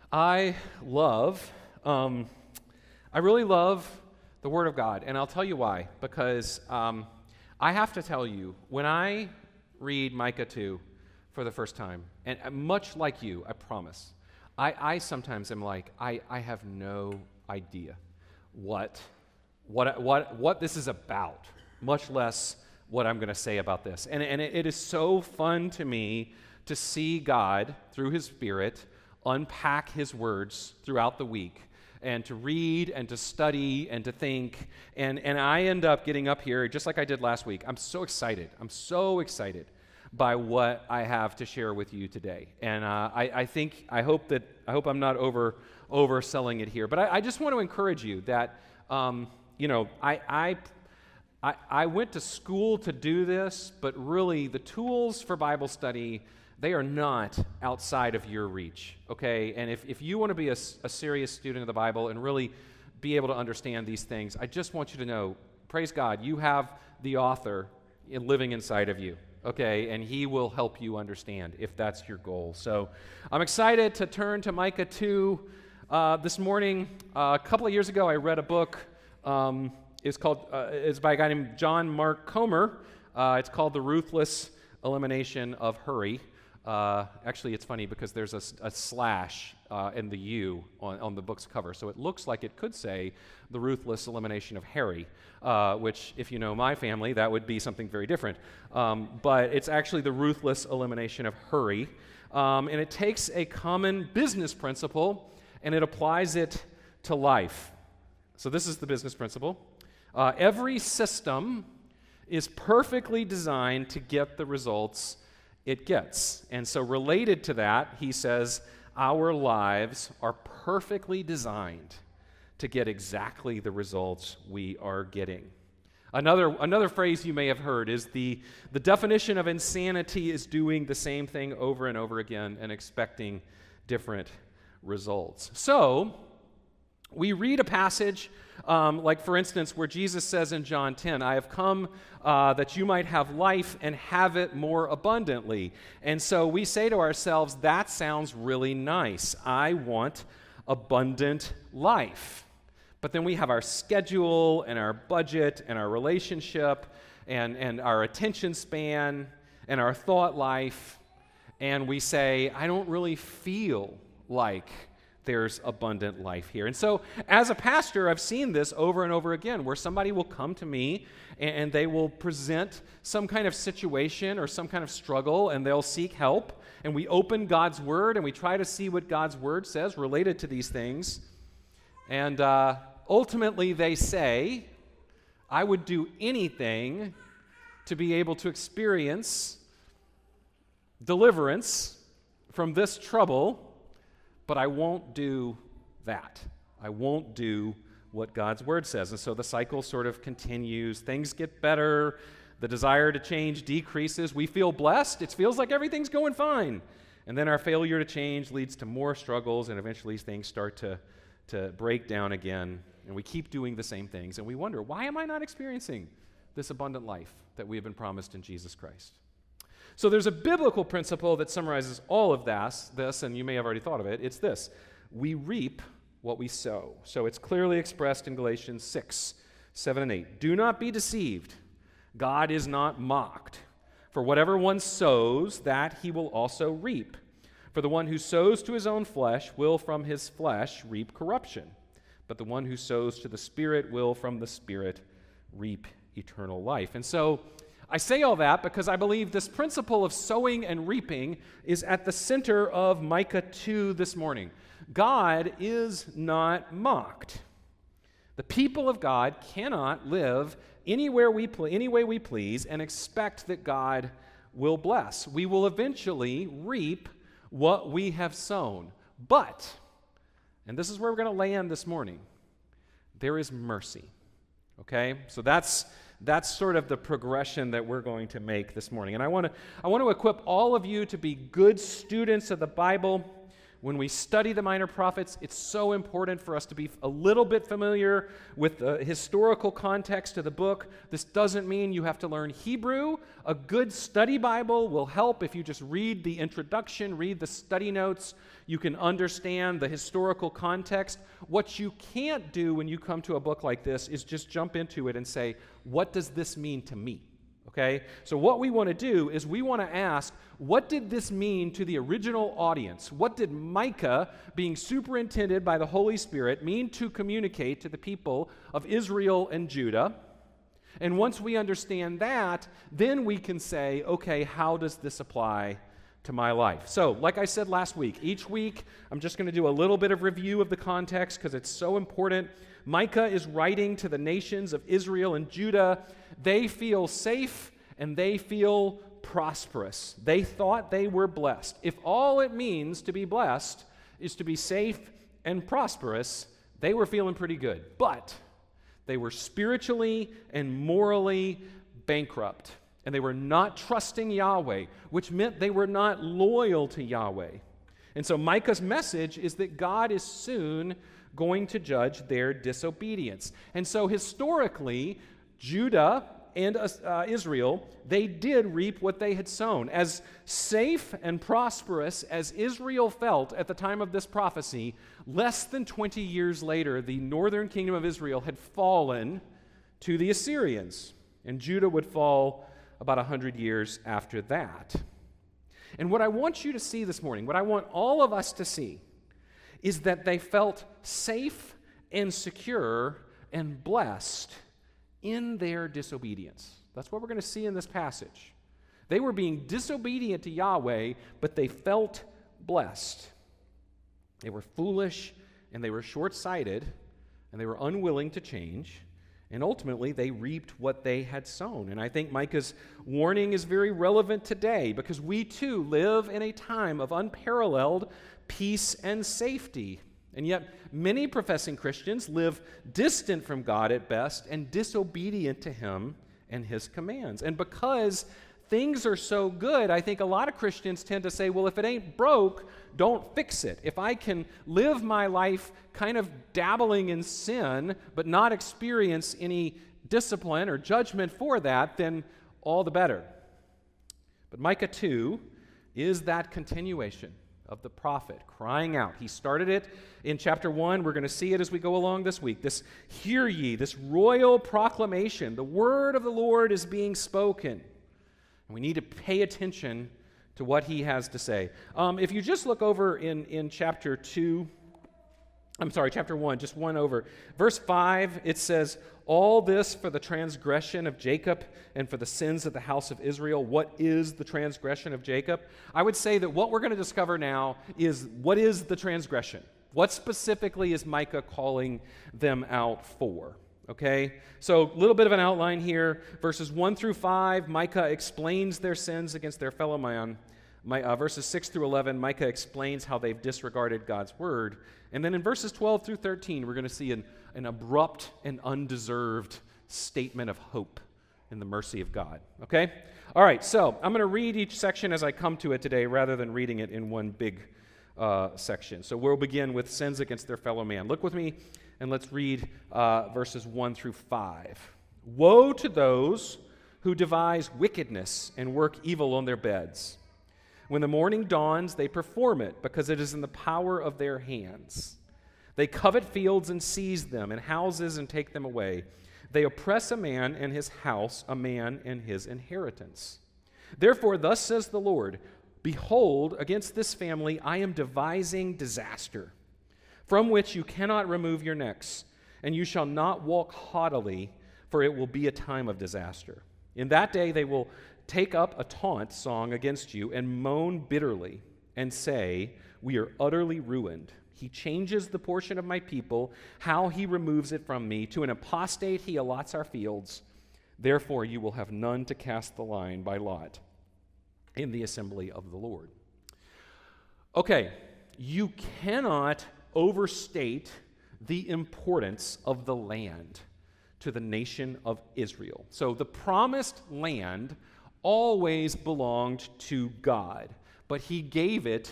I love, I really love the Word of God, and I'll tell you why. Because I have to tell you, when I read Micah 2 for the first time, and much like you, I promise, I sometimes am like, I have no idea what this is about, much less what I'm going to say about this. And it is so fun to me to see God, through His Spirit, unpack His words throughout the week, and to read and to study and to think. And I end up getting up here, just like I did last week. I'm so excited. I'm so excited by what I have to share with you today. And I hope I'm not overselling it here. But I just want to encourage you that, I went to school to do this, but really the tools for Bible study, they are not outside of your reach, okay? And if you want to be a serious student of the Bible and really be able to understand these things, I just want you to know, praise God, you have the author living inside of you, okay? And He will help you understand if that's your goal. So I'm excited to turn to Micah 2 this morning. A couple of years ago, I read a book. It's by a guy named John Mark Comer. It's called The Ruthless Elimination of Hurry. Actually, it's funny because there's a slash in the U on the book's cover, so it looks like it could say The Ruthless Elimination of Harry, which, if you know my family, that would be something very different. But it's actually The Ruthless Elimination of Hurry, and it takes a common business principle and it applies it to life. So this is the business principle. Every system is perfectly designed to get the results it gets. And so related to that, he says, our lives are perfectly designed to get exactly the results we are getting. Another phrase you may have heard is the definition of insanity is doing the same thing over and over again and expecting different results. So we read a passage like, for instance, where Jesus says in John 10, I have come that you might have life and have it more abundantly. And so we say to ourselves, that sounds really nice. I want abundant life. But then we have our schedule and our budget and our relationship and our attention span and our thought life, and we say, I don't really feel like there's abundant life here. And so as a pastor, I've seen this over and over again, where somebody will come to me and they will present some kind of situation or some kind of struggle, and they'll seek help, and we open God's Word and we try to see what God's Word says related to these things. And ultimately they say, I would do anything to be able to experience deliverance from this trouble, but I won't do that. I won't do what God's Word says. And so the cycle sort of continues. Things get better. The desire to change decreases. We feel blessed. It feels like everything's going fine. And then our failure to change leads to more struggles, and eventually things start to break down again. And we keep doing the same things. And we wonder, why am I not experiencing this abundant life that we have been promised in Jesus Christ? So there's a biblical principle that summarizes all of this, and you may have already thought of it. It's this: we reap what we sow. So it's clearly expressed in Galatians 6, 7, and 8. Do not be deceived. God is not mocked. For whatever one sows, that he will also reap. For the one who sows to his own flesh will from his flesh reap corruption. But the one who sows to the Spirit will from the Spirit reap eternal life. And so I say all that because I believe this principle of sowing and reaping is at the center of Micah 2 this morning. God is not mocked. The people of God cannot live any way we please and expect that God will bless. We will eventually reap what we have sown. But, and this is where we're going to land this morning, there is mercy. Okay? So that's sort of the progression that we're going to make this morning. And I want to equip all of you to be good students of the Bible. When we study the minor prophets, it's so important for us to be a little bit familiar with the historical context of the book. This doesn't mean you have to learn Hebrew. A good study Bible will help if you just read the introduction, read the study notes. You can understand the historical context. What you can't do when you come to a book like this is just jump into it and say, what does this mean to me? Okay? So what we want to do is we want to ask, what did this mean to the original audience? What did Micah, being superintended by the Holy Spirit, mean to communicate to the people of Israel and Judah? And once we understand that, then we can say, okay, how does this apply to my life? So, like I said last week, each week I'm just going to do a little bit of review of the context because it's so important. Micah is writing to the nations of Israel and Judah. They feel safe and they feel prosperous. They thought they were blessed. If all it means to be blessed is to be safe and prosperous, they were feeling pretty good. But they were spiritually and morally bankrupt. And they were not trusting Yahweh, which meant they were not loyal to Yahweh. And so Micah's message is that God is soon going to judge their disobedience. And so historically, Judah and Israel, they did reap what they had sown. As safe and prosperous as Israel felt at the time of this prophecy, less than 20 years later, the northern kingdom of Israel had fallen to the Assyrians, and Judah would fall about 100 years after that. And what I want you to see this morning, what I want all of us to see, is that they felt safe and secure and blessed in their disobedience. That's what we're going to see in this passage. They were being disobedient to Yahweh, but they felt blessed. They were foolish, and they were short-sighted, and they were unwilling to change, and ultimately they reaped what they had sown. And I think Micah's warning is very relevant today because we too live in a time of unparalleled peace and safety. And yet, many professing Christians live distant from God at best and disobedient to Him and His commands. And because things are so good, I think a lot of Christians tend to say, well, if it ain't broke, don't fix it. If I can live my life kind of dabbling in sin, but not experience any discipline or judgment for that, then all the better. But Micah 2 is that continuation of the prophet crying out. He started it in chapter 1. We're going to see it as we go along this week. This hear ye, this royal proclamation. The word of the Lord is being spoken. And we need to pay attention to what he has to say. If you just look over in chapter 1, just one over. Verse 5, it says, all this for the transgression of Jacob and for the sins of the house of Israel. What is the transgression of Jacob? I would say that what we're going to discover now is what is the transgression? What specifically is Micah calling them out for? Okay, so a little bit of an outline here. Verses 1 through 5, Micah explains their sins against their fellow man. Verses 6 through 11, Micah explains how they've disregarded God's word. And then in verses 12 through 13, we're going to see an abrupt and undeserved statement of hope in the mercy of God. Okay? All right, so I'm going to read each section as I come to it today rather than reading it in one big section. So we'll begin with sins against their fellow man. Look with me and let's read verses 1 through 5. Woe to those who devise wickedness and work evil on their beds. When the morning dawns, they perform it because it is in the power of their hands. They covet fields and seize them, and houses and take them away. They oppress a man and his house, a man and his inheritance. Therefore, thus says the Lord, behold, against this family I am devising disaster, from which you cannot remove your necks, and you shall not walk haughtily, for it will be a time of disaster. In that day they will take up a taunt song against you and moan bitterly and say, we are utterly ruined. He changes the portion of my people, how he removes it from me. To an apostate he allots our fields. Therefore you will have none to cast the line by lot in the assembly of the Lord. Okay, you cannot overstate the importance of the land to the nation of Israel. So the promised land always belonged to God, but he gave it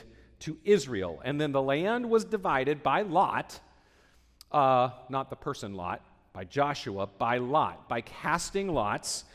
to Israel. And then the land was divided by Lot, not the person Lot, by Joshua, by Lot, by casting lots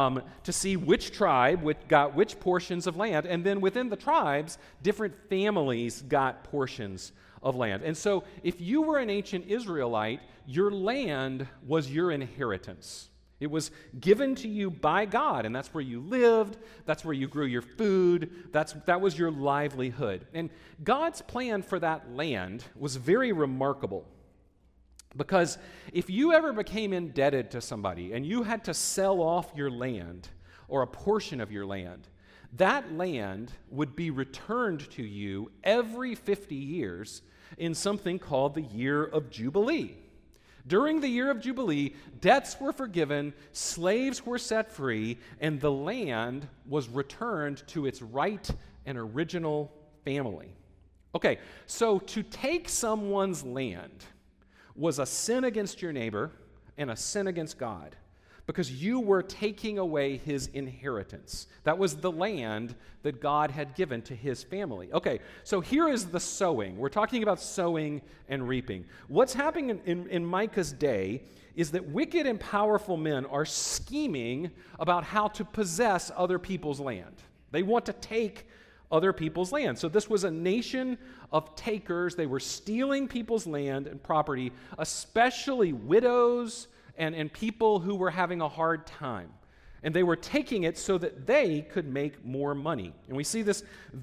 to see which tribe got which portions of land. And then within the tribes, different families got portions of land. And so if you were an ancient Israelite, your land was your inheritance. It was given to you by God, and that's where you lived, that's where you grew your food, that was your livelihood. And God's plan for that land was very remarkable, because if you ever became indebted to somebody and you had to sell off your land or a portion of your land, that land would be returned to you every 50 years in something called the Year of Jubilee. During the Year of Jubilee, debts were forgiven, slaves were set free, and the land was returned to its right and original family. Okay, so to take someone's land was a sin against your neighbor and a sin against God, because you were taking away his inheritance. That was the land that God had given to his family. Okay, so here is the sowing. We're talking about sowing and reaping. What's happening in Micah's day is that wicked and powerful men are scheming about how to possess other people's land. They want to take other people's land. So this was a nation of takers. They were stealing people's land and property, especially widows and people who were having a hard time. And they were taking it so that they could make more money. And we see this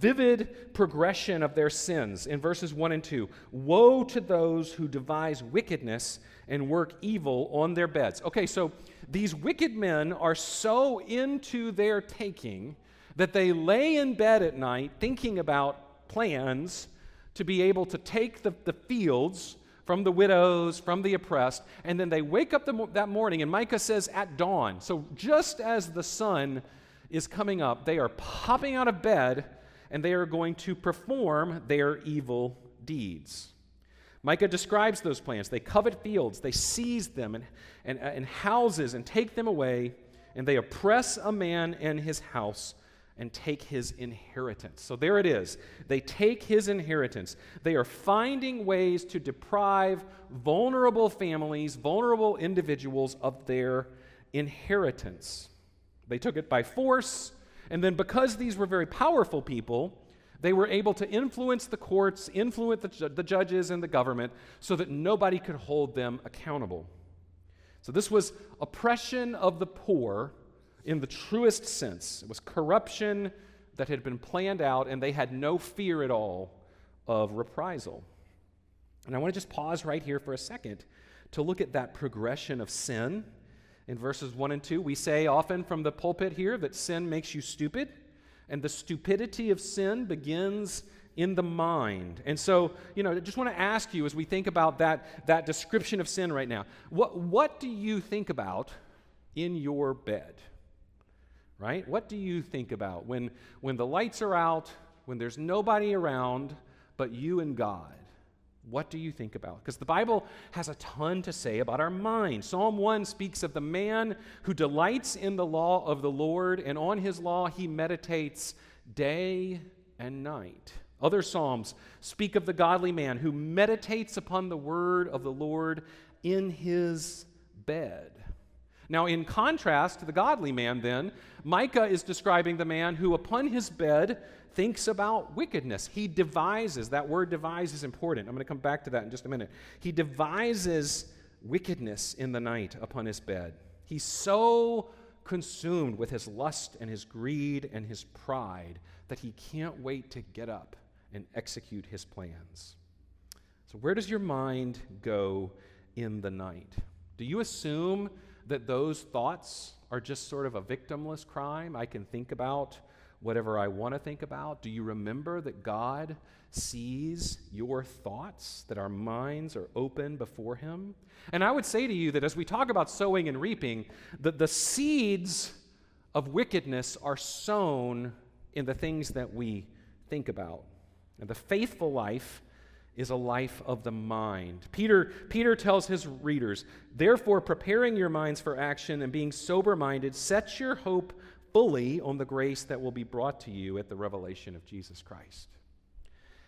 vivid progression of their sins in verses 1 and 2. Woe to those who devise wickedness and work evil on their beds. Okay, so these wicked men are so into their taking that they lay in bed at night thinking about plans to be able to take the fields from the widows, from the oppressed, and then they wake up that morning, and Micah says at dawn. So just as the sun is coming up, they are popping out of bed, and they are going to perform their evil deeds. Micah describes those plans. They covet fields, they seize them and houses and take them away, and they oppress a man and his house and take his inheritance. So there it is. They take his inheritance. They are finding ways to deprive vulnerable families, vulnerable individuals of their inheritance. They took it by force, and then because these were very powerful people, they were able to influence the courts, influence the judges and the government so that nobody could hold them accountable. So this was oppression of the poor in the truest sense. It was corruption that had been planned out, and they had no fear at all of reprisal. And I want to just pause right here for a second to look at that progression of sin in verses 1 and 2. We say often from the pulpit here that sin makes you stupid, and the stupidity of sin begins in the mind. And so, I just want to ask you as we think about that description of sin right now, what do you think about in your bed? Right? What do you think about when the lights are out, when there's nobody around but you and God? What do you think about? Because the Bible has a ton to say about our mind. Psalm 1 speaks of the man who delights in the law of the Lord, and on his law he meditates day and night. Other psalms speak of the godly man who meditates upon the word of the Lord in his bed. Now, in contrast to the godly man, then, Micah is describing the man who, upon his bed, thinks about wickedness. He devises. That word devise is important. I'm going to come back to that in just a minute. He devises wickedness in the night upon his bed. He's so consumed with his lust and his greed and his pride that he can't wait to get up and execute his plans. So where does your mind go in the night? Do you assume that those thoughts are just sort of a victimless crime? I can think about whatever I want to think about. Do you remember that God sees your thoughts, that our minds are open before him? And I would say to you that as we talk about sowing and reaping, that the seeds of wickedness are sown in the things that we think about. And the faithful life is a life of the mind. Peter tells his readers, therefore, preparing your minds for action and being sober-minded, set your hope fully on the grace that will be brought to you at the revelation of Jesus Christ.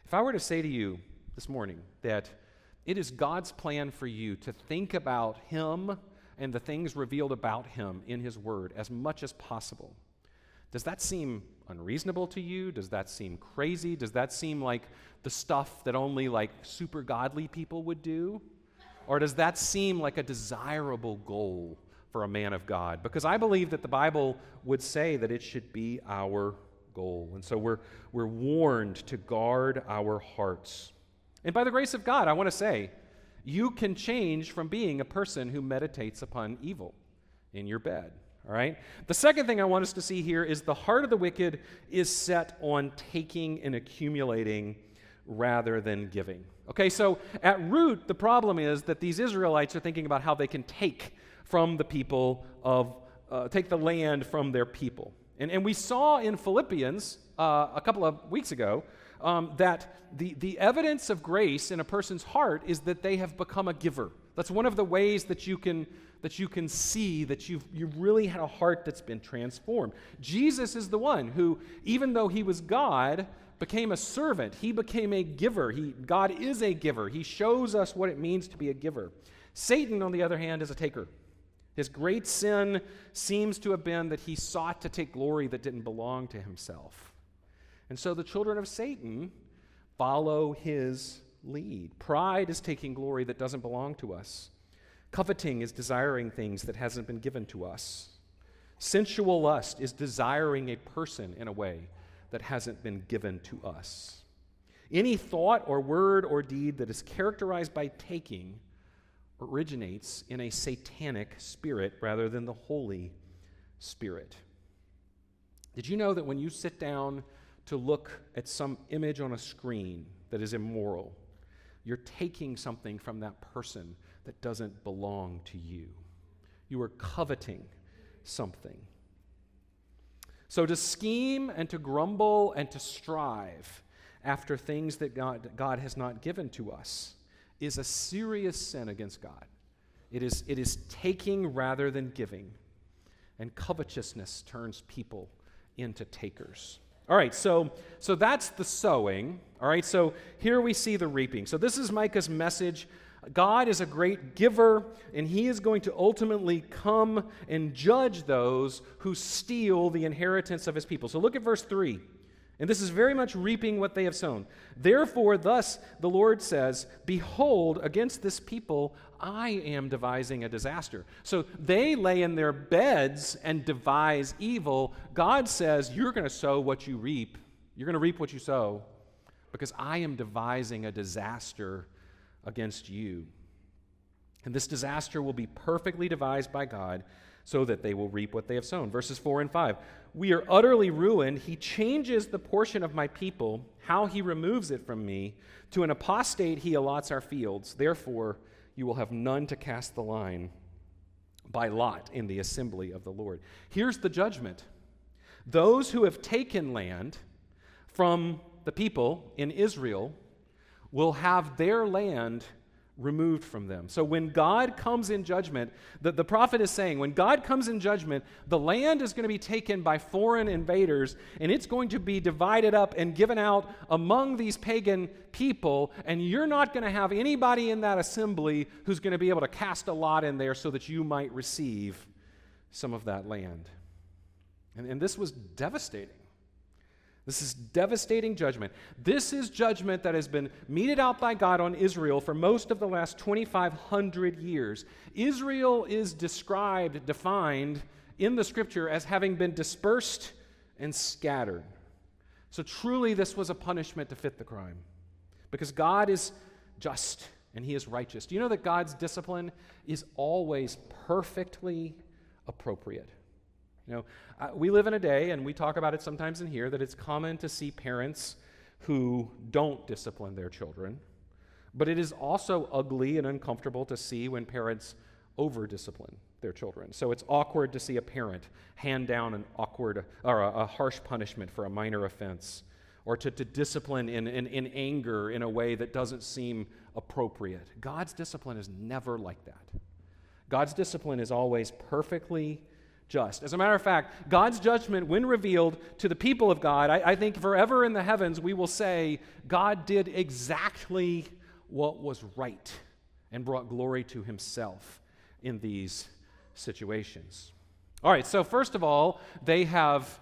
If I were to say to you this morning that it is God's plan for you to think about him and the things revealed about him in his word as much as possible, does that seem unreasonable to you? Does that seem crazy? Does that seem like the stuff that only like super godly people would do? Or does that seem like a desirable goal for a man of God? Because I believe that the Bible would say that it should be our goal. And so we're warned to guard our hearts. And by the grace of God, I want to say, you can change from being a person who meditates upon evil in your bed. All right? The second thing I want us to see here is the heart of the wicked is set on taking and accumulating rather than giving. Okay, so at root, the problem is that these Israelites are thinking about how they can take from the people take the land from their people. And we saw in Philippians a couple of weeks ago that the evidence of grace in a person's heart is that they have become a giver. That's one of the ways that you can see that you've really had a heart that's been transformed. Jesus is the one who, even though he was God, became a servant. He became a giver. God is a giver. He shows us what it means to be a giver. Satan, on the other hand, is a taker. His great sin seems to have been that he sought to take glory that didn't belong to himself. And so the children of Satan follow his lead. Pride is taking glory that doesn't belong to us. Coveting is desiring things that hasn't been given to us. Sensual lust is desiring a person in a way that hasn't been given to us. Any thought or word or deed that is characterized by taking originates in a satanic spirit rather than the Holy Spirit. Did you know that when you sit down to look at some image on a screen that is immoral, you're taking something from that person that doesn't belong to you? You are coveting something. So to scheme and to grumble and to strive after things that God has not given to us is a serious sin against God. It is taking rather than giving. And covetousness turns people into takers. All right, so that's the sowing. All right, so here we see the reaping. So this is Micah's message. God is a great giver, and he is going to ultimately come and judge those who steal the inheritance of his people. So look at verse 3. And this is very much reaping what they have sown. Therefore, thus the Lord says, behold, against this people I am devising a disaster. So they lay in their beds and devise evil. God says, you're going to sow what you reap. You're going to reap what you sow, because I am devising a disaster against you. And this disaster will be perfectly devised by God, so that they will reap what they have sown. Verses 4 and 5. We are utterly ruined. He changes the portion of my people, how he removes it from me. To an apostate he allots our fields. Therefore, you will have none to cast the line by lot in the assembly of the Lord. Here's the judgment. Those who have taken land from the people in Israel will have their land removed from them. So when God comes in judgment, the prophet is saying, when God comes in judgment, the land is going to be taken by foreign invaders, and it's going to be divided up and given out among these pagan people, and you're not going to have anybody in that assembly who's going to be able to cast a lot in there so that you might receive some of that land. And this was devastating. This is devastating judgment. This is judgment that has been meted out by God on Israel for most of the last 2,500 years. Israel is defined in the Scripture as having been dispersed and scattered. So truly this was a punishment to fit the crime, because God is just and he is righteous. Do you know that God's discipline is always perfectly appropriate? You know, we live in a day, and we talk about it sometimes in here, that it's common to see parents who don't discipline their children. But it is also ugly and uncomfortable to see when parents over-discipline their children. So it's awkward to see a parent hand down an a harsh punishment for a minor offense, or to discipline in anger in a way that doesn't seem appropriate. God's discipline is never like that. God's discipline is always perfectly just. As a matter of fact, God's judgment, when revealed to the people of God, I think forever in the heavens we will say God did exactly what was right and brought glory to himself in these situations. All right, so first of all, they have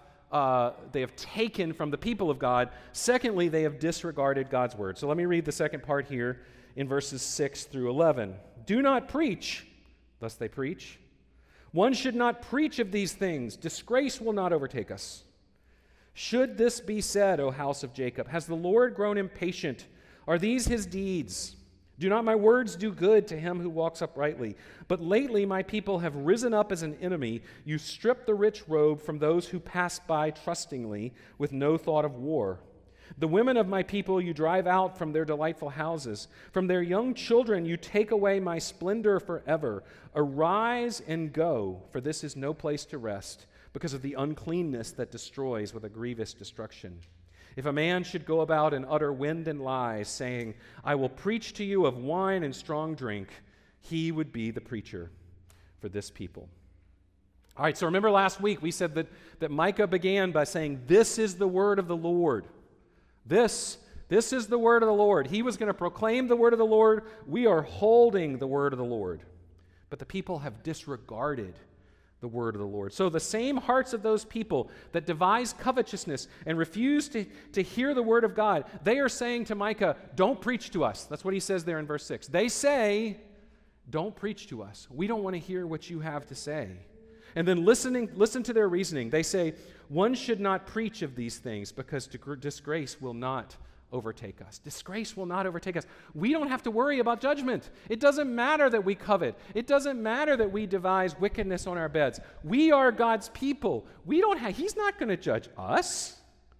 taken from the people of God. Secondly, they have disregarded God's word. So let me read the second part here in verses 6 through 11. Do not preach, thus they preach. One should not preach of these things. Disgrace will not overtake us. Should this be said, O house of Jacob, has the Lord grown impatient? Are these his deeds? Do not my words do good to him who walks uprightly? But lately my people have risen up as an enemy. You strip the rich robe from those who pass by trustingly with no thought of war. The women of my people you drive out from their delightful houses. From their young children you take away my splendor forever. Arise and go, for this is no place to rest, because of the uncleanness that destroys with a grievous destruction. If a man should go about and utter wind and lies, saying, I will preach to you of wine and strong drink, he would be the preacher for this people. All right, so remember last week we said that Micah began by saying, this is the word of the Lord. This is the word of the Lord. He was going to proclaim the word of the Lord. We are holding the word of the Lord. But the people have disregarded the word of the Lord. So the same hearts of those people that devise covetousness and refuse to hear the word of God, they are saying to Micah, don't preach to us. That's what he says there in verse 6. They say, don't preach to us. We don't want to hear what you have to say. And then listen to their reasoning. They say, one should not preach of these things because disgrace will not overtake us. Disgrace will not overtake us. We don't have to worry about judgment. It doesn't matter that we covet. It doesn't matter that we devise wickedness on our beds. We are God's people. He's not going to judge us.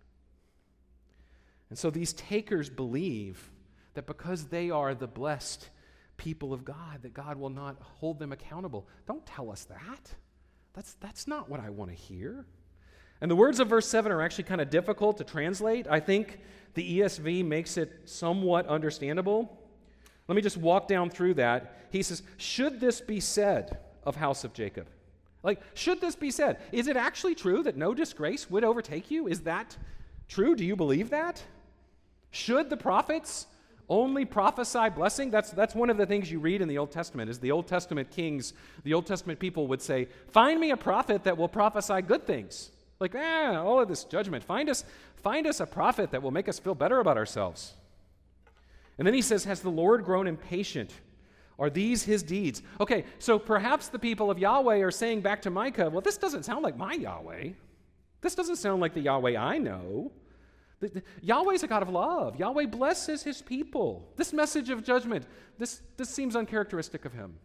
And so these takers believe that because they are the blessed people of God, that God will not hold them accountable. Don't tell us that. That's not what I want to hear. And the words of verse 7 are actually kind of difficult to translate. I think the ESV makes it somewhat understandable. Let me just walk down through that. He says, should this be said of house of Jacob? Like, should this be said? Is it actually true that no disgrace would overtake you? Is that true? Do you believe that? Should the prophets only prophesy blessing? That's one of the things you read in the Old Testament, is the Old Testament kings, the Old Testament people would say, find me a prophet that will prophesy good things. Like, all of this judgment. Find us a prophet that will make us feel better about ourselves. And then he says, has the Lord grown impatient? Are these his deeds? Okay, so perhaps the people of Yahweh are saying back to Micah, well, this doesn't sound like my Yahweh. This doesn't sound like the Yahweh I know. Yahweh's a God of love. Yahweh blesses his people. This message of judgment, this seems uncharacteristic of him.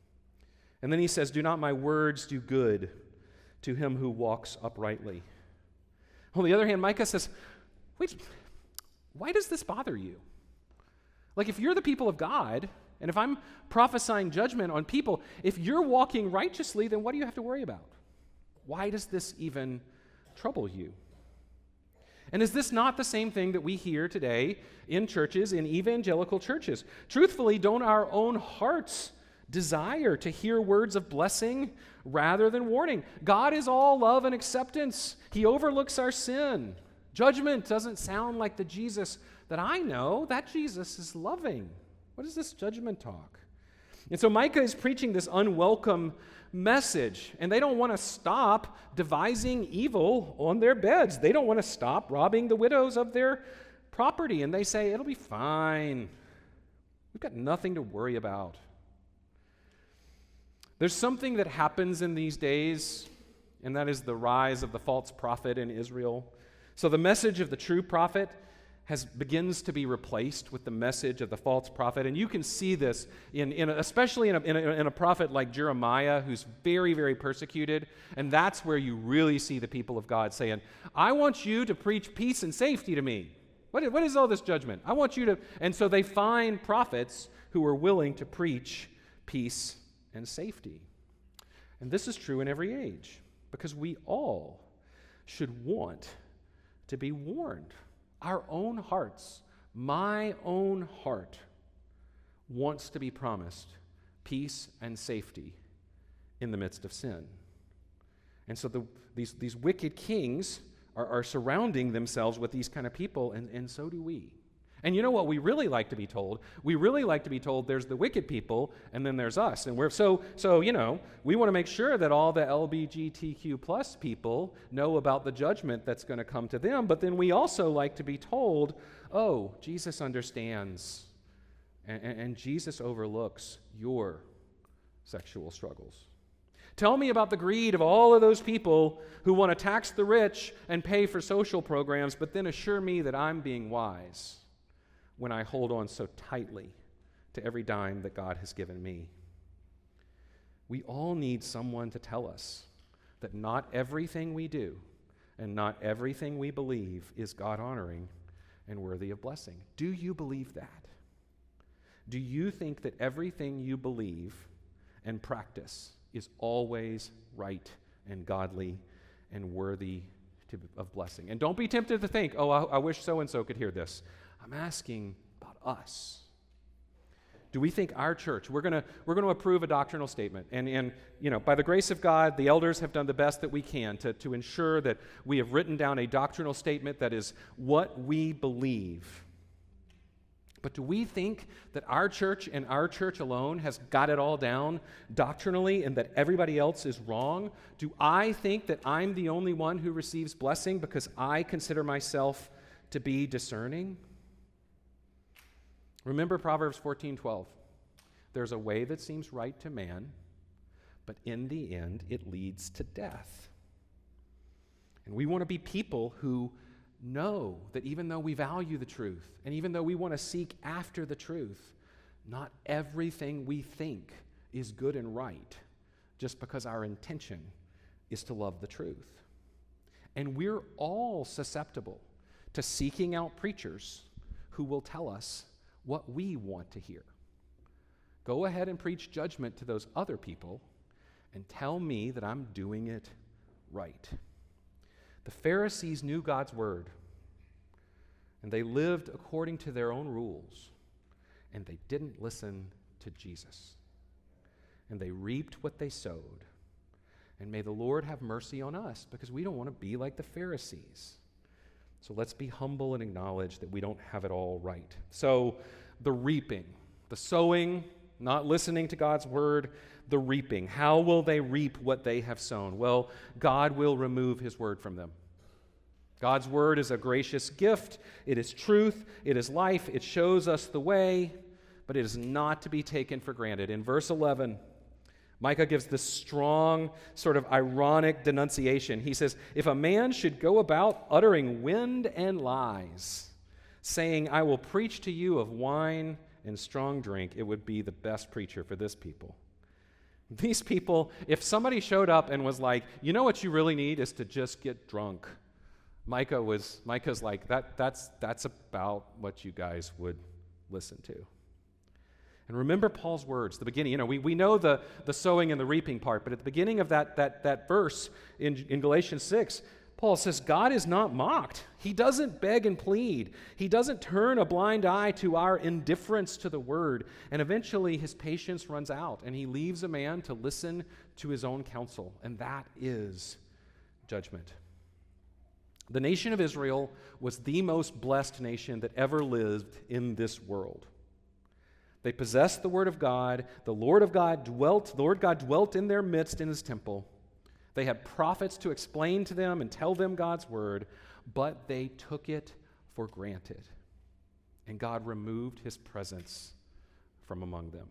And then he says, do not my words do good to him who walks uprightly? On the other hand, Micah says, wait, why does this bother you? Like, if you're the people of God, and if I'm prophesying judgment on people, if you're walking righteously, then what do you have to worry about? Why does this even trouble you? And is this not the same thing that we hear today in churches, in evangelical churches? Truthfully, don't our own hearts desire to hear words of blessing rather than warning? God is all love and acceptance. He overlooks our sin. Judgment doesn't sound like the Jesus that I know. That Jesus is loving. What is this judgment talk? And so Micah is preaching this unwelcome message, and they don't want to stop devising evil on their beds. They don't want to stop robbing the widows of their property, and they say, it'll be fine. We've got nothing to worry about. There's something that happens in these days, and that is the rise of the false prophet in Israel. So the message of the true prophet begins to be replaced with the message of the false prophet. And you can see this especially in a prophet like Jeremiah, who's very, very persecuted. And that's where you really see the people of God saying, I want you to preach peace and safety to me. What is all this judgment? I want you to... And so they find prophets who are willing to preach peace and safety. And this is true in every age, because we all should want to be warned. Our own hearts, my own heart, wants to be promised peace and safety in the midst of sin. And so these wicked kings are surrounding themselves with these kind of people, and so do we. And you know what we really like to be told? We really like to be told there's the wicked people, and then there's us. And we're we want to make sure that all the LGBTQ plus people know about the judgment that's going to come to them, but then we also like to be told, oh, Jesus understands, and Jesus overlooks your sexual struggles. Tell me about the greed of all of those people who want to tax the rich and pay for social programs, but then assure me that I'm being wise when I hold on so tightly to every dime that God has given me. We all need someone to tell us that not everything we do and not everything we believe is God-honoring and worthy of blessing. Do you believe that? Do you think that everything you believe and practice is always right and godly and worthy of blessing? And don't be tempted to think, oh, I wish so-and-so could hear this. I'm asking about us. Do we think our church, we're going to approve a doctrinal statement, and by the grace of God, the elders have done the best that we can to ensure that we have written down a doctrinal statement that is what we believe. But do we think that our church and our church alone has got it all down doctrinally and that everybody else is wrong? Do I think that I'm the only one who receives blessing because I consider myself to be discerning? Remember Proverbs 14:12. There's a way that seems right to man, but in the end it leads to death. And we want to be people who know that even though we value the truth, and even though we want to seek after the truth, not everything we think is good and right just because our intention is to love the truth. And we're all susceptible to seeking out preachers who will tell us what we want to hear. Go ahead and preach judgment to those other people and tell me that I'm doing it right. The Pharisees knew God's word, and they lived according to their own rules, and they didn't listen to Jesus. And they reaped what they sowed. And may the Lord have mercy on us, because we don't want to be like the Pharisees. So let's be humble and acknowledge that we don't have it all right. So the reaping, the sowing, not listening to God's word, the reaping. How will they reap what they have sown? Well, God will remove his word from them. God's word is a gracious gift. It is truth. It is life. It shows us the way, but it is not to be taken for granted. In verse 11, Micah gives this strong, sort of ironic denunciation. He says, if a man should go about uttering wind and lies, saying, I will preach to you of wine and strong drink, it would be the best preacher for this people. These people, if somebody showed up and was like, you know what you really need is to just get drunk, Micah's like, that's about what you guys would listen to. And remember Paul's words, the beginning. We know the sowing and the reaping part, but at the beginning of that verse in Galatians 6, Paul says, God is not mocked. He doesn't beg and plead. He doesn't turn a blind eye to our indifference to the word. And eventually his patience runs out, and he leaves a man to listen to his own counsel, and that is judgment. The nation of Israel was the most blessed nation that ever lived in this world. They possessed the word of God. The Lord God dwelt in their midst in his temple. They had prophets to explain to them and tell them God's word, but they took it for granted. And God removed his presence from among them.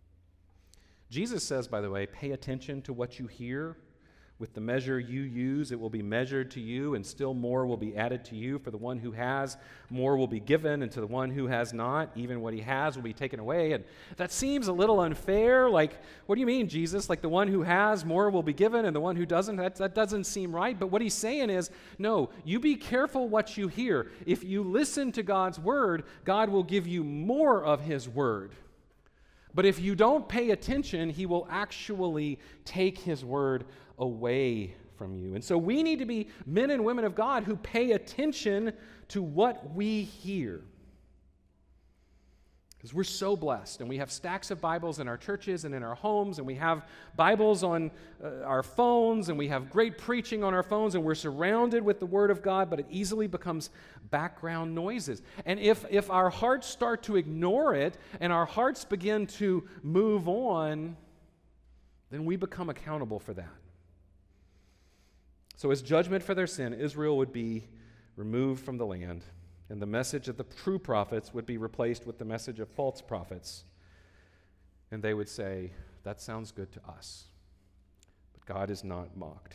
Jesus says, by the way, pay attention to what you hear. With the measure you use, it will be measured to you, and still more will be added to you. For the one who has, more will be given, and to the one who has not, even what he has will be taken away. And that seems a little unfair. Like, what do you mean, Jesus? Like the one who has, more will be given, and the one who doesn't, that doesn't seem right. But what he's saying is, no, you be careful what you hear. If you listen to God's word, God will give you more of his word. But if you don't pay attention, he will actually take his word away from you. And so we need to be men and women of God who pay attention to what we hear. Because we're so blessed, and we have stacks of Bibles in our churches and in our homes, and we have Bibles on our phones, and we have great preaching on our phones, and we're surrounded with the Word of God, but it easily becomes background noises. And if our hearts start to ignore it, and our hearts begin to move on, then we become accountable for that. So as judgment for their sin, Israel would be removed from the land, and the message of the true prophets would be replaced with the message of false prophets. And they would say, that sounds good to us. But God is not mocked.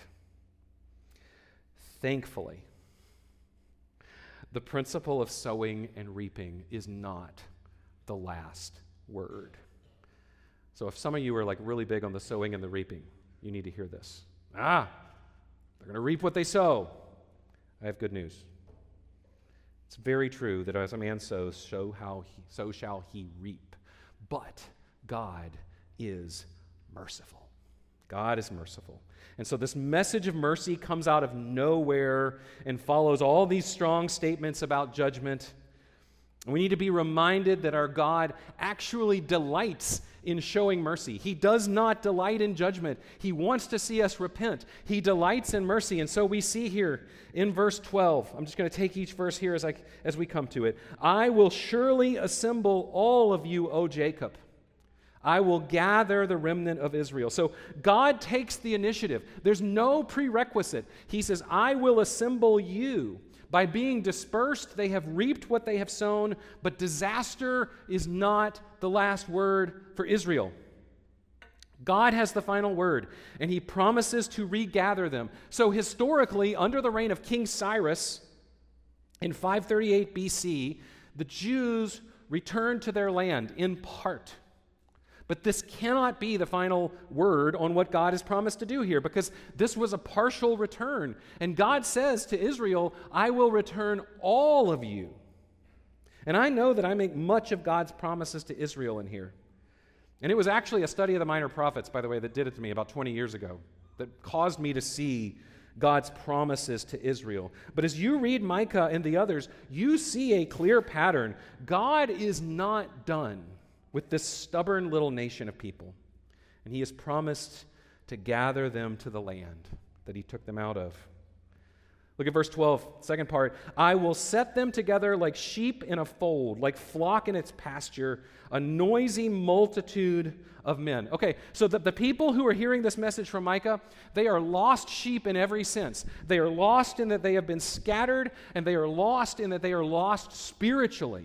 Thankfully, the principle of sowing and reaping is not the last word. So if some of you are like really big on the sowing and the reaping, you need to hear this. They're going to reap what they sow. I have good news. It's very true that as a man sows, so shall he reap. But God is merciful. God is merciful. And so this message of mercy comes out of nowhere and follows all these strong statements about judgment. And we need to be reminded that our God actually delights in showing mercy. He does not delight in judgment. He wants to see us repent. He delights in mercy. And so we see here in verse 12, I'm just going to take each verse here as we come to it. I will surely assemble all of you, O Jacob. I will gather the remnant of Israel. So God takes the initiative. There's no prerequisite. He says, I will assemble you. By being dispersed, they have reaped what they have sown, but disaster is not the last word for Israel. God has the final word, and he promises to regather them. So historically, under the reign of King Cyrus in 538 BC, the Jews returned to their land in part. But this cannot be the final word on what God has promised to do here, because this was a partial return. And God says to Israel, I will return all of you. And I know that I make much of God's promises to Israel in here. And it was actually a study of the Minor Prophets, by the way, that did it to me about 20 years ago, that caused me to see God's promises to Israel. But as you read Micah and the others, you see a clear pattern. God is not done with this stubborn little nation of people. And he has promised to gather them to the land that he took them out of. Look at verse 12, second part. I will set them together like sheep in a fold, like flock in its pasture, a noisy multitude of men. Okay, so the people who are hearing this message from Micah, they are lost sheep in every sense. They are lost in that they have been scattered, and they are lost in that they are lost spiritually.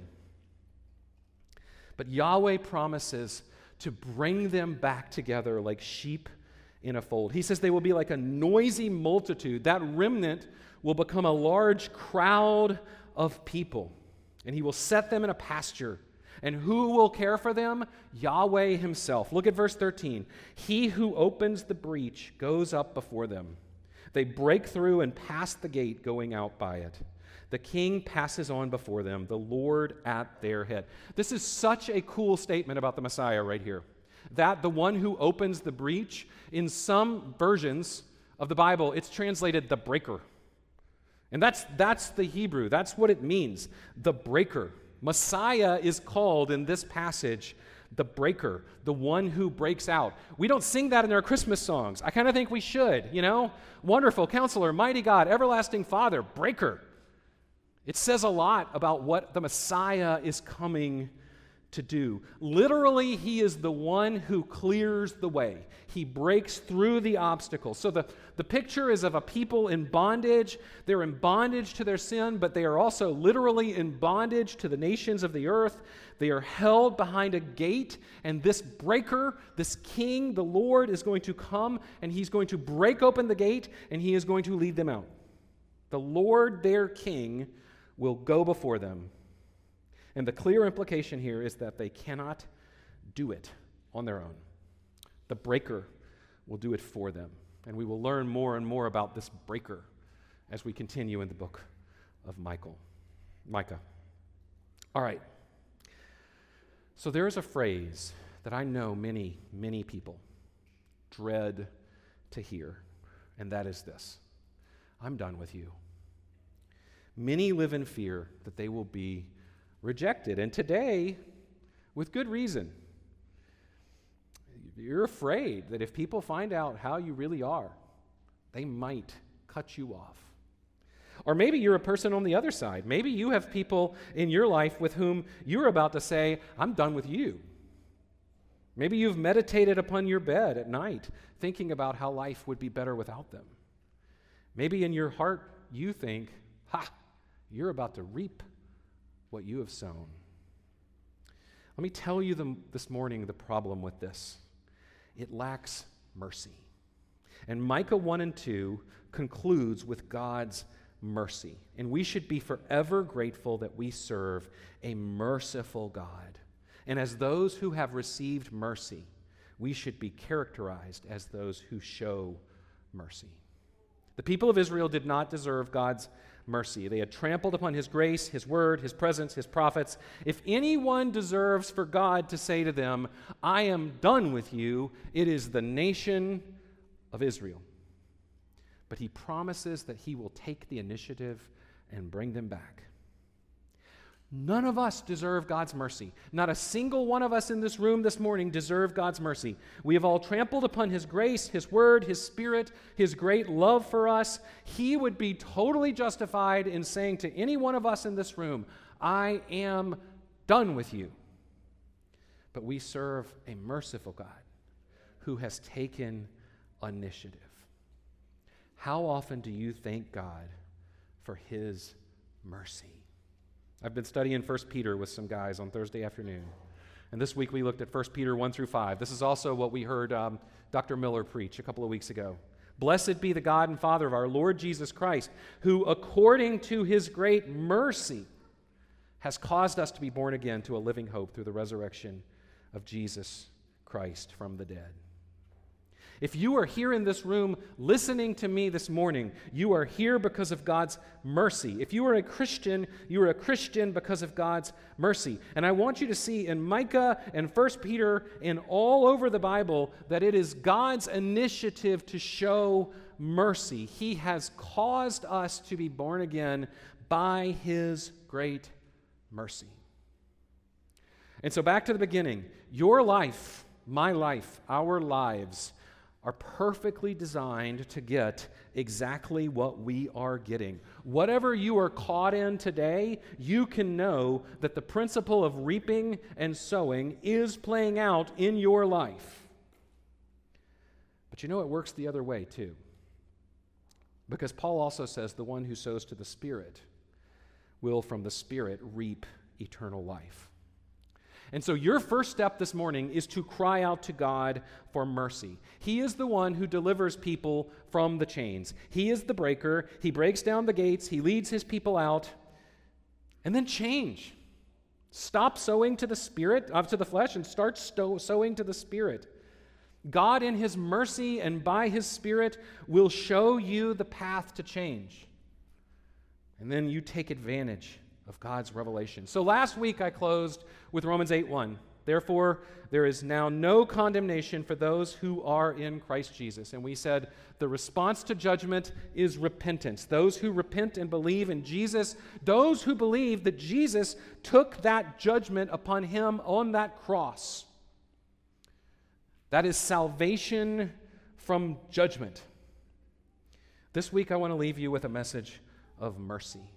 But Yahweh promises to bring them back together like sheep in a fold. He says they will be like a noisy multitude. That remnant will become a large crowd of people, and he will set them in a pasture. And who will care for them? Yahweh himself. Look at verse 13. He who opens the breach goes up before them. They break through and pass the gate going out by it. The king passes on before them, the Lord at their head. This is such a cool statement about the Messiah right here. That the one who opens the breach, in some versions of the Bible, it's translated the breaker. And that's the Hebrew. That's what it means, the breaker. Messiah is called in this passage the breaker, the one who breaks out. We don't sing that in our Christmas songs. I kind of think we should, Wonderful Counselor, Mighty God, Everlasting Father, breaker. It says a lot about what the Messiah is coming to do. Literally, he is the one who clears the way. He breaks through the obstacles. So the picture is of a people in bondage. They're in bondage to their sin, but they are also literally in bondage to the nations of the earth. They are held behind a gate, and this breaker, this king, the Lord, is going to come, and he's going to break open the gate, and he is going to lead them out. The Lord, their king, will go before them. And the clear implication here is that they cannot do it on their own. The breaker will do it for them. And we will learn more and more about this breaker as we continue in the book of Micah. All right. So there is a phrase that I know many, many people dread to hear, and that is this: I'm done with you. Many live in fear that they will be rejected. And today, with good reason. You're afraid that if people find out how you really are, they might cut you off. Or maybe you're a person on the other side. Maybe you have people in your life with whom you're about to say, I'm done with you. Maybe you've meditated upon your bed at night, thinking about how life would be better without them. Maybe in your heart you think, you're about to reap what you have sown. Let me tell you this morning the problem with this. It lacks mercy. And Micah 1 and 2 concludes with God's mercy. And we should be forever grateful that we serve a merciful God. And as those who have received mercy, we should be characterized as those who show mercy. The people of Israel did not deserve God's mercy. They had trampled upon His grace, His word, His presence, His prophets. If anyone deserves for God to say to them, I am done with you, it is the nation of Israel. But He promises that He will take the initiative and bring them back. None of us deserve God's mercy. Not a single one of us in this room this morning deserve God's mercy. We have all trampled upon His grace, His word, His Spirit, His great love for us. He would be totally justified in saying to any one of us in this room, I am done with you. But we serve a merciful God who has taken initiative. How often do you thank God for His mercy? I've been studying 1 Peter with some guys on Thursday afternoon. And this week we looked at 1 Peter 1 through 5. This is also what we heard Dr. Miller preach a couple of weeks ago. Blessed be the God and Father of our Lord Jesus Christ, who according to His great mercy has caused us to be born again to a living hope through the resurrection of Jesus Christ from the dead. If you are here in this room listening to me this morning, you are here because of God's mercy. If you are a Christian, you are a Christian because of God's mercy. And I want you to see in Micah and 1 Peter and all over the Bible that it is God's initiative to show mercy. He has caused us to be born again by His great mercy. And so back to the beginning. Your life, my life, our lives are perfectly designed to get exactly what we are getting. Whatever you are caught in today, you can know that the principle of reaping and sowing is playing out in your life. But you know it works the other way too. Because Paul also says the one who sows to the Spirit will from the Spirit reap eternal life. And so your first step this morning is to cry out to God for mercy. He is the one who delivers people from the chains. He is the breaker. He breaks down the gates. He leads His people out. And then change. Stop sowing to the Spirit, to the flesh, and start sowing to the Spirit. God in His mercy and by His Spirit will show you the path to change. And then you take advantage of God's revelation. So last week I closed with Romans 8:1. Therefore, there is now no condemnation for those who are in Christ Jesus. And we said the response to judgment is repentance. Those who repent and believe in Jesus, those who believe that Jesus took that judgment upon Him on that cross. That is salvation from judgment. This week I want to leave you with a message of mercy.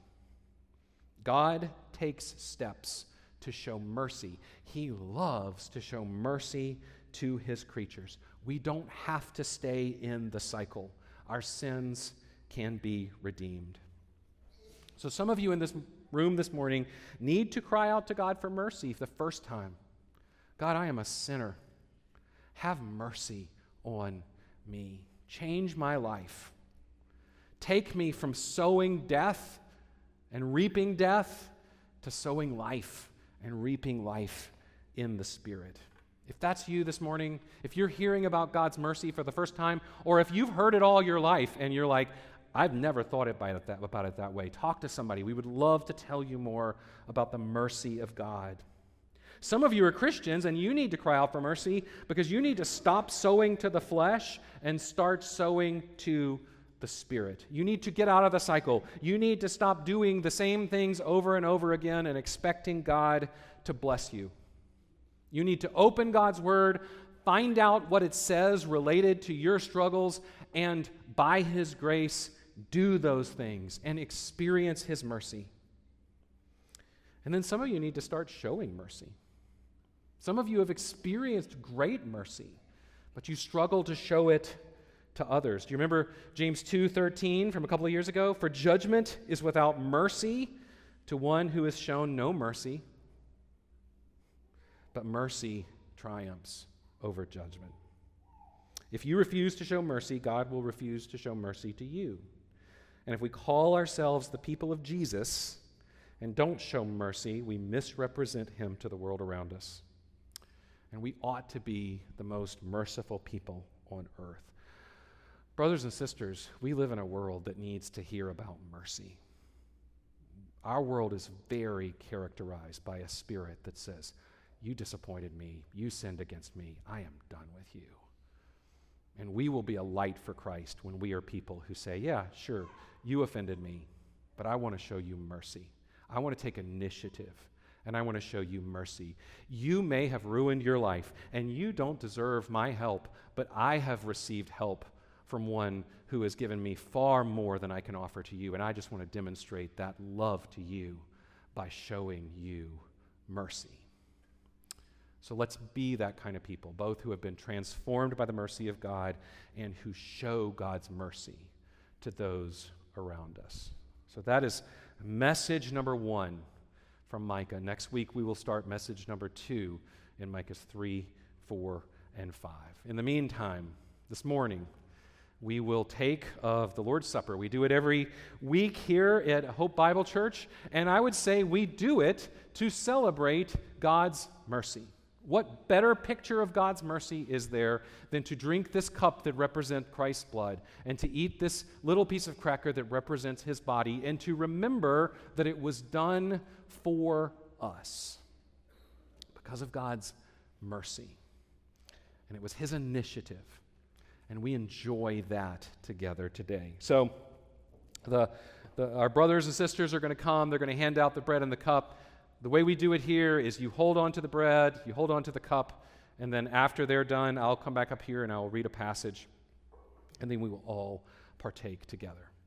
God takes steps to show mercy. He loves to show mercy to His creatures. We don't have to stay in the cycle. Our sins can be redeemed. So some of you in this room this morning need to cry out to God for mercy for the first time. God, I am a sinner. Have mercy on me. Change my life. Take me from sowing death and reaping death to sowing life and reaping life in the Spirit. If that's you this morning, if you're hearing about God's mercy for the first time, or if you've heard it all your life and you're like, I've never thought about it that way, talk to somebody. We would love to tell you more about the mercy of God. Some of you are Christians and you need to cry out for mercy because you need to stop sowing to the flesh and start sowing to the Spirit. You need to get out of the cycle. You need to stop doing the same things over and over again and expecting God to bless you. You need to open God's word, find out what it says related to your struggles, and by his grace, do those things and experience his mercy. And then some of you need to start showing mercy. Some of you have experienced great mercy, but you struggle to show it to others. Do you remember James 2:13 from a couple of years ago? For judgment is without mercy to one who has shown no mercy, but mercy triumphs over judgment. If you refuse to show mercy, God will refuse to show mercy to you. And if we call ourselves the people of Jesus and don't show mercy, we misrepresent him to the world around us. And we ought to be the most merciful people on earth. Brothers and sisters, we live in a world that needs to hear about mercy. Our world is very characterized by a spirit that says, you disappointed me, you sinned against me, I am done with you. And we will be a light for Christ when we are people who say, yeah, sure, you offended me, but I want to show you mercy. I want to take initiative, and I want to show you mercy. You may have ruined your life, and you don't deserve my help, but I have received help from one who has given me far more than I can offer to you, and I just want to demonstrate that love to you by showing you mercy. So let's be that kind of people, both who have been transformed by the mercy of God and who show God's mercy to those around us. So that is message number 1 from Micah. Next week we will start message number 2 in Micahs 3, 4, and 5. In the meantime, this morning, we will take of the Lord's Supper. We do it every week here at Hope Bible Church, and I would say we do it to celebrate God's mercy. What better picture of God's mercy is there than to drink this cup that represents Christ's blood and to eat this little piece of cracker that represents his body and to remember that it was done for us because of God's mercy. And it was his initiative. And we enjoy that together today. So our brothers and sisters are going to come. They're going to hand out the bread and the cup. The way we do it here is you hold on to the bread, you hold on to the cup, and then after they're done, I'll come back up here and I'll read a passage, and then we will all partake together.